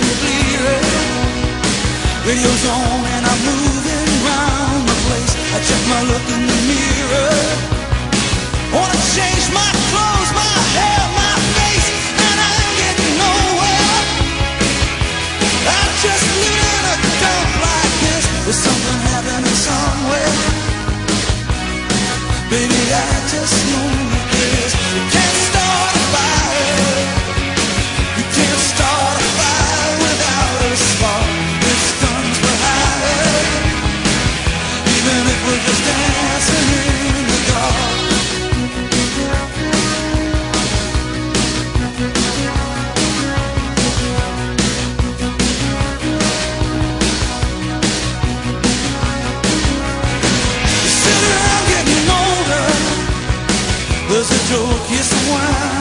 clearer. Radio's on and I'm moving round the place. I check my look in the mirror. Wanna change my clothes, my hair, my face, and I ain't getting nowhere. I'm just living in a dump like this. There's something happening somewhere. Baby, I just know this. You can't start a fire. You can't start a fire without a spark. This guns were higher. Even if we're just dancing in the dark. You sit around getting older. There's a joke, yes, a wine.